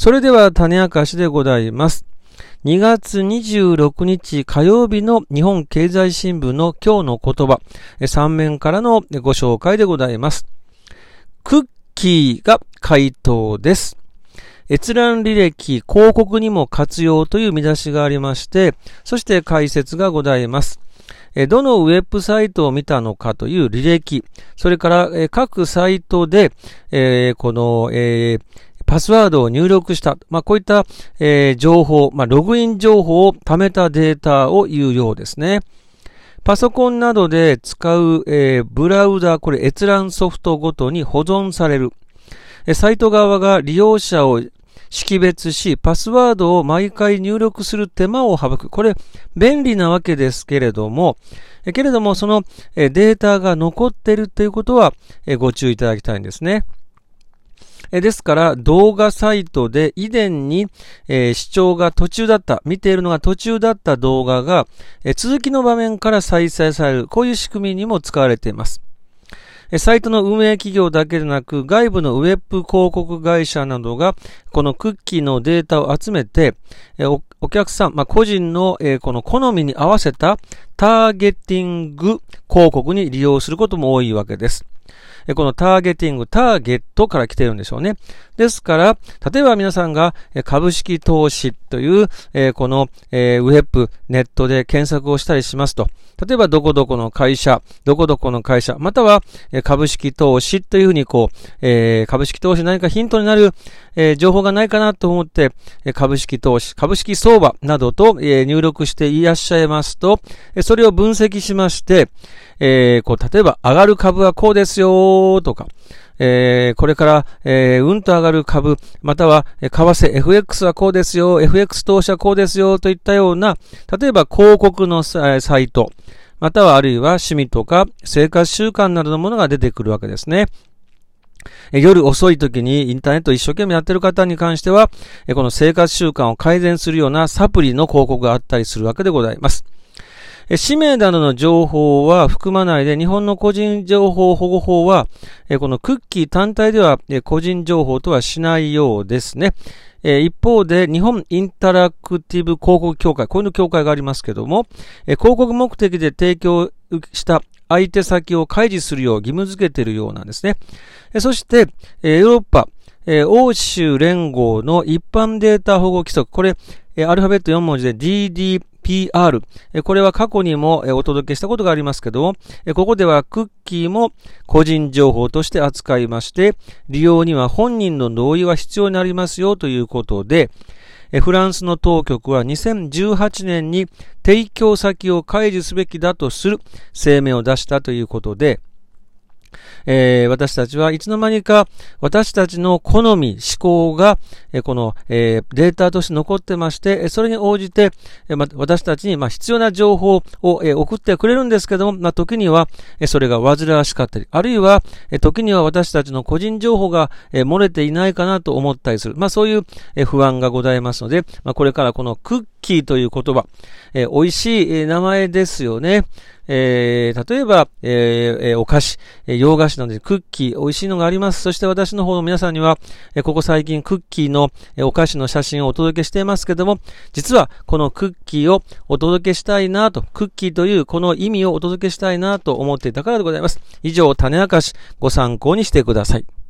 それでは種明かしでございます。2月26日火曜日の日本経済新聞の今日の言葉、3面からのご紹介でございます。クッキーが回答です。閲覧履歴、広告にも活用という見出しがありまして、そして解説がございます。どのウェブサイトを見たのかという履歴、それから各サイトで、パスワードを入力した。こういった、情報、ログイン情報を貯めたデータを言うようですね。パソコンなどで使う、ブラウザ、これ閲覧ソフトごとに保存される。サイト側が利用者を識別し、パスワードを毎回入力する手間を省く。これ、便利なわけですけれども、そのデータが残っているということはご注意いただきたいんですね。ですから、動画サイトで以前に視聴が途中だった、見ているのが途中だった動画が続きの場面から再生される、こういう仕組みにも使われています。サイトの運営企業だけでなく、外部のウェブ広告会社などが、このクッキーのデータを集めて、お客さん、個人のこの好みに合わせたターゲティング広告に利用することも多いわけです。このターゲティング、ターゲットから来ているんでしょうね。ですから、例えば皆さんが株式投資という、このウェブ、ネットで検索をしたりしますと、例えばどこどこの会社、または株式投資というふうに株式投資何かヒントになる情報がないかなと思って、株式投資、株式相場などと入力していらっしゃいますと、それを分析しまして、例えば上がる株はこうですよとか、これから、うんと上がる株、または、為替 FX はこうですよ、FX 投資はこうですよといったような、例えば広告のサイト、またはあるいは趣味とか生活習慣などのものが出てくるわけですね。夜遅い時にインターネット一生懸命やっている方に関しては、この生活習慣を改善するようなサプリの広告があったりするわけでございます。氏名などの情報は含まないで、日本の個人情報保護法は、このクッキー単体では個人情報とはしないようですね。一方で、日本インタラクティブ広告協会、こういうの協会がありますけども、広告目的で提供した相手先を開示するよう義務付けているようなんですね。そして、ヨーロッパ、欧州連合の一般データ保護規則、これ、アルファベット4文字で GDPR。これは過去にもお届けしたことがありますけども、ここではクッキーも個人情報として扱いまして、利用には本人の同意は必要になりますよということで、フランスの当局は2018年に提供先を開示すべきだとする声明を出したということで、私たちはいつの間にか私たちの好み、思考が、この、データとして残ってまして、それに応じて、私たちに、必要な情報を、送ってくれるんですけども、時には、それが煩わしかったり、あるいは、時には私たちの個人情報が、漏れていないかなと思ったりする。そういう、不安がございますので、これからこのクッキーという言葉、美味しい名前ですよね。例えば、お菓子、洋菓子などでクッキー、美味しいのがあります。そして私の方の皆さんには、ここ最近クッキーのお菓子の写真をお届けしていますけども、実はこのクッキーをお届けしたいなと、クッキーというこの意味をお届けしたいなと思っていたからでございます。以上、種明かし、ご参考にしてください。